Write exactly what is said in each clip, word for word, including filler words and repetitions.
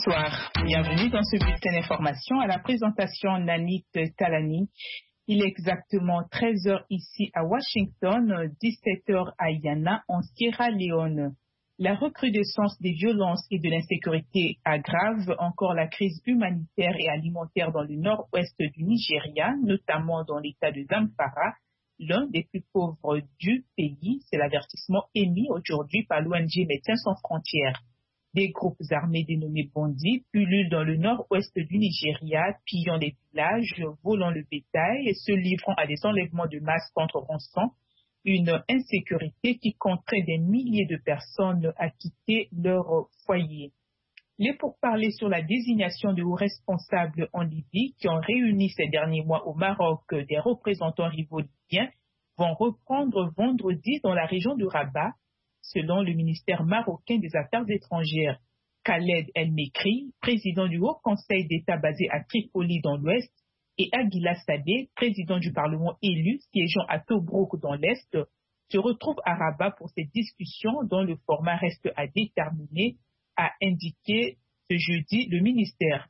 Bonsoir, bienvenue dans ce bulletin d'information à la présentation Nanit Talani. Il est exactement treize heures ici à Washington, dix-sept heures à Yana en Sierra Leone. La recrudescence des violences et de l'insécurité aggrave encore la crise humanitaire et alimentaire dans le nord-ouest du Nigeria, notamment dans l'état de Zamfara, l'un des plus pauvres du pays. C'est l'avertissement émis aujourd'hui par l'O N G Médecins sans frontières. Des groupes armés dénommés bandits pullulent dans le nord-ouest du Nigeria, pillant des villages, volant le bétail et se livrant à des enlèvements de masse contre rançon, une insécurité qui contraint des milliers de personnes à quitter leur foyer. Les pourparlers sur la désignation de hauts responsables en Libye, qui ont réuni ces derniers mois au Maroc des représentants rivaux libyens, vont reprendre vendredi dans la région de Rabat, selon le ministère marocain des Affaires étrangères. Khaled El-Mekri, président du Haut Conseil d'État basé à Tripoli dans l'Ouest, et Aguila Sadeh, président du Parlement élu siégeant à Tobrouk dans l'Est, se retrouvent à Rabat pour ces discussions dont le format reste à déterminer, a indiqué ce jeudi le ministère.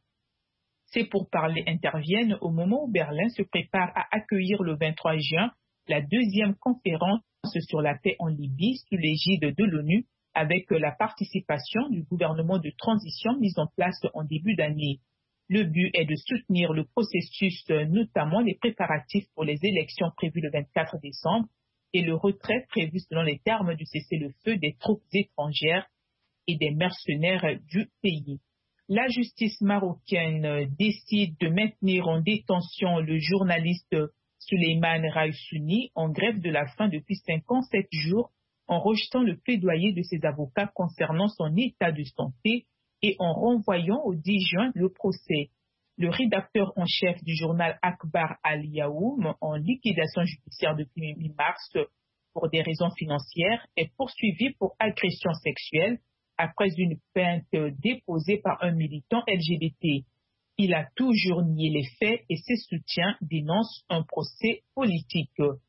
Ces pourparlers interviennent au moment où Berlin se prépare à accueillir le vingt-trois juin la deuxième conférence sur la paix en Libye sous l'égide de l'ONU avec la participation du gouvernement de transition mis en place en début d'année. Le but est de soutenir le processus, notamment les préparatifs pour les élections prévues le vingt-quatre décembre et le retrait prévu selon les termes du cessez-le-feu des troupes étrangères et des mercenaires du pays. La justice marocaine décide de maintenir en détention le journaliste Souleymane Raïsouni, en grève de la faim depuis cinquante-sept jours, en rejetant le plaidoyer de ses avocats concernant son état de santé et en renvoyant au dix juin le procès. Le rédacteur en chef du journal Akbar Al-Yaoum, en liquidation judiciaire depuis mi-mars pour des raisons financières, est poursuivi pour agression sexuelle après une plainte déposée par un militant L G B T. Il a toujours nié les faits et ses soutiens dénoncent un procès politique.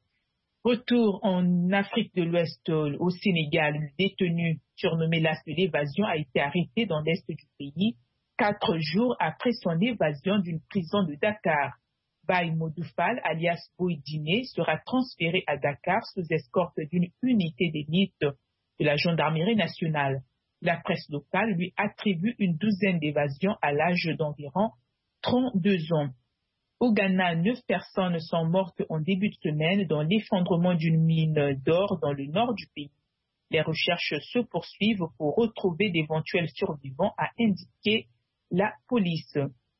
Retour en Afrique de l'Ouest au Sénégal, le détenu surnommé l'as de l'évasion a été arrêté dans l'est du pays, quatre jours après son évasion d'une prison de Dakar. Baye Modoufal, alias Boydine, sera transféré à Dakar sous escorte d'une unité d'élite de la gendarmerie nationale. La presse locale lui attribue une douzaine d'évasions à l'âge d'environ trente-deux ans. Au Ghana, neuf personnes sont mortes en début de semaine dans l'effondrement d'une mine d'or dans le nord du pays. Les recherches se poursuivent pour retrouver d'éventuels survivants, a indiqué la police.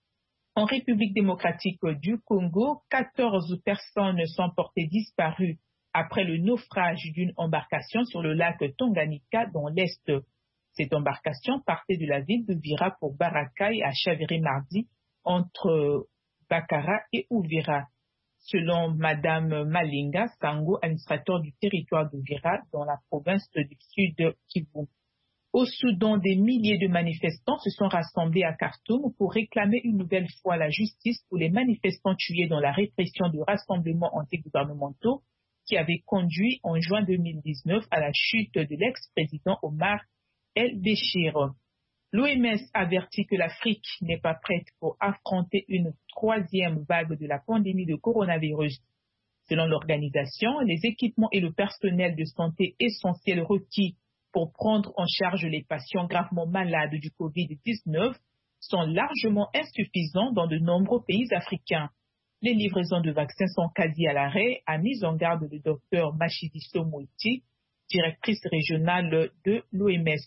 En République démocratique du Congo, quatorze personnes sont portées disparues après le naufrage d'une embarcation sur le lac Tanganyika dans l'Est. Cette embarcation partait de la ville de Vira pour Baraka et a chaviré mardi entre Bakara et Uvira. Selon Madame Malinga Sango, administrateur du territoire de Vira dans la province du Sud Kivu. Au Soudan, des milliers de manifestants se sont rassemblés à Khartoum pour réclamer une nouvelle fois la justice pour les manifestants tués dans la répression de rassemblements antigouvernementaux qui avaient conduit en juin deux mille dix-neuf à la chute de l'ex-président Omar El-Béchir. L'O M S avertit que l'Afrique n'est pas prête pour affronter une troisième vague de la pandémie de coronavirus. Selon l'organisation, les équipements et le personnel de santé essentiels requis pour prendre en charge les patients gravement malades du covid dix-neuf sont largement insuffisants dans de nombreux pays africains. Les livraisons de vaccins sont quasi à l'arrêt, a mis en garde le docteur Matshidiso Moeti, directrice régionale de l'O M S.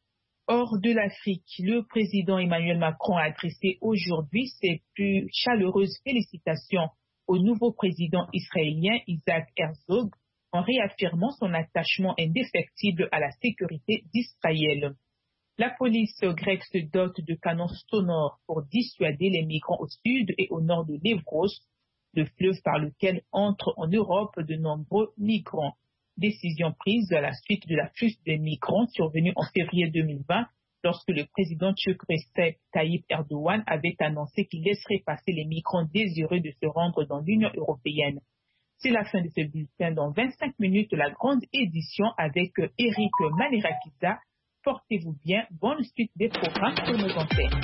Hors de l'Afrique, le président Emmanuel Macron a adressé aujourd'hui ses plus chaleureuses félicitations au nouveau président israélien Isaac Herzog en réaffirmant son attachement indéfectible à la sécurité d'Israël. La police grecque se dote de canons sonores pour dissuader les migrants au sud et au nord de l'Evros, le fleuve par lequel entrent en Europe de nombreux migrants. Décision prise à la suite de l'afflux des migrants survenue en février deux mille vingt lorsque le président turc Recep Tayyip Erdogan avait annoncé qu'il laisserait passer les migrants désireux de se rendre dans l'Union européenne. C'est la fin de ce bulletin. Dans vingt-cinq minutes, la grande édition avec Eric Manirakiza portez-vous bien. Bonne suite des programmes sur nos antennes.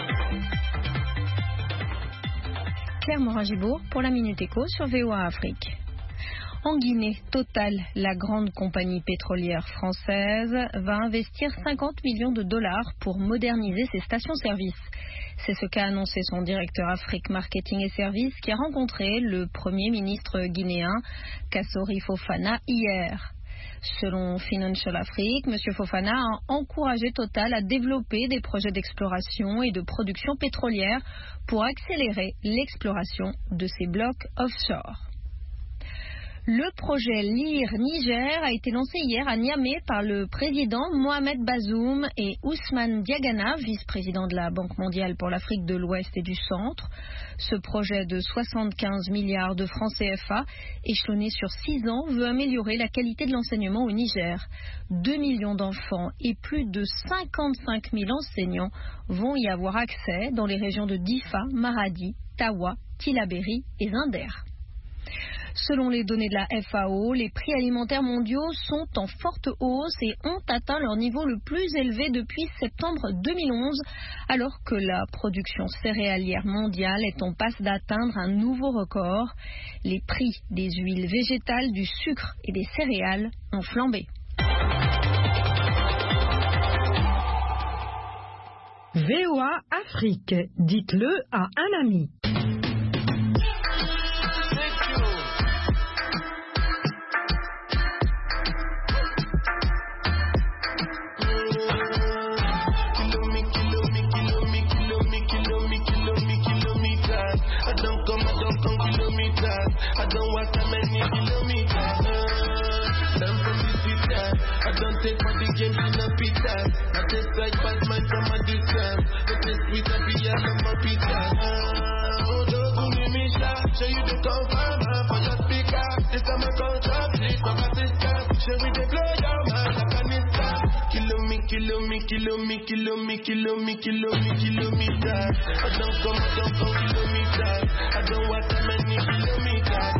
Claire Morin-Gibourg pour la Minute Éco sur V O A Afrique. En Guinée, Total, la grande compagnie pétrolière française, va investir cinquante millions de dollars pour moderniser ses stations-service. C'est ce qu'a annoncé son directeur Afrique Marketing et Services qui a rencontré le Premier ministre guinéen Kassori Fofana hier. Selon Financial Afrique, M. Fofana a encouragé Total à développer des projets d'exploration et de production pétrolière pour accélérer l'exploration de ses blocs offshore. Le projet Lire Niger a été lancé hier à Niamey par le président Mohamed Bazoum et Ousmane Diagana, vice-président de la Banque mondiale pour l'Afrique de l'Ouest et du Centre. Ce projet de soixante-quinze milliards de francs C F A, échelonné sur six ans, veut améliorer la qualité de l'enseignement au Niger. deux millions d'enfants et plus de cinquante-cinq mille enseignants vont y avoir accès dans les régions de Difa, Maradi, Tawa, Tillabéri et Zinder. Selon les données de la F A O, les prix alimentaires mondiaux sont en forte hausse et ont atteint leur niveau le plus élevé depuis septembre deux mille onze, alors que la production céréalière mondiale est en passe d'atteindre un nouveau record. Les prix des huiles végétales, du sucre et des céréales ont flambé. V O A Afrique, dites-le à un ami. I don't walk that many kilometers. Them from the city, I don't take for the games in a pizza. I just like bad man from a distance. But this sweet and be all of my pizza. Oh, don't go me, Misha. Show you the confirm for your speaker. This time I call trap, please, my sister. Show me the blow your man like a nista. Kilo me, kilo me, kilo me, kilo me, kilo me, kilo me, kilometer. I don't come, I don't come kilometer. I don't walk that many kilometers.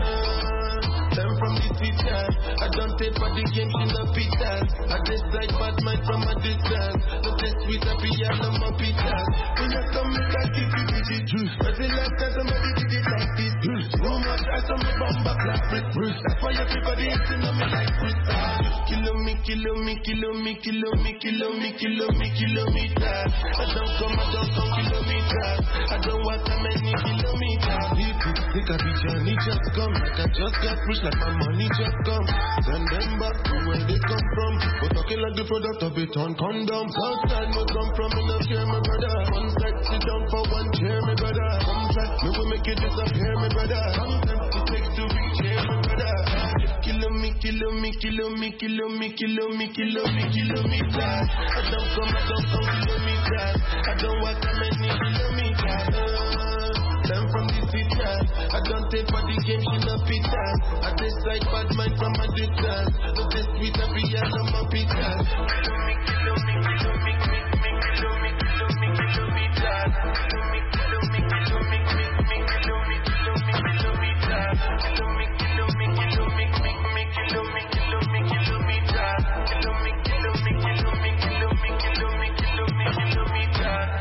Them from the city, I don't take for the games in the pizza. I just like bad man from a distance. But this sweet I be all of my pizza. When you come, me can keep you with it. But the last time somebody did it like this. No more try some me bomb back like brick. That's why everybody hating on me like brick. Kilo me, kilo me, kilo me, kilo me, kilo me, kilo me, kilometer. I don't come, I don't come kilometer. I don't walk that many kilometers. Think I be journey just come. Like I just got pushed like my money just come. Send them back to where they come from. But talking like the product of it on condoms. Outside no come from, me no care, my brother. One side sit down for one chair, my brother. Come try, me will make it disappear, my brother. Sometimes it takes to reach here, my brother. Kilo me, kilo me, kilo me, kilo me, kilo me, kilo me, kilometer. I don't come, I don't come kilometers. I don't walk that many kilometers. Them from the city, I don't take for the games in the pizza. I just like bad mind from a distance. But this sweet I be all of my pizza. Kilo me, kilo me, kilo me, kilo me, kilo me, kilo me, kilometers. Kilo me, kilo me, kilo me, kilo me, kilo me, kilometers. Kilo me, kilo me, kilo me, kilo me, kilo me, kilometers. Kilo me, kilo me, kilo me, kilo me, kilo me, kilo me, kilometers.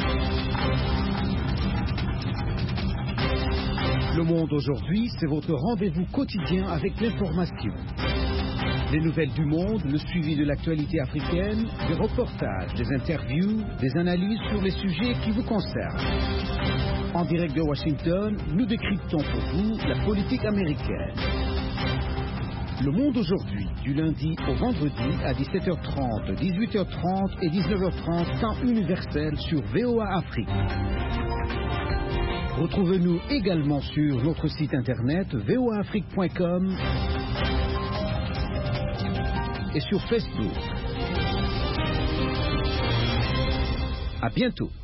Le Monde aujourd'hui, c'est votre rendez-vous quotidien avec l'information. Les nouvelles du monde, le suivi de l'actualité africaine, des reportages, des interviews, des analyses sur les sujets qui vous concernent. En direct de Washington, nous décryptons pour vous la politique américaine. Le Monde aujourd'hui, du lundi au vendredi à dix-sept heures trente, dix-huit heures trente et dix-neuf heures trente, temps universel sur V O A Afrique. Retrouvez-nous également sur notre site internet v o a afrique point com et sur Facebook. À bientôt.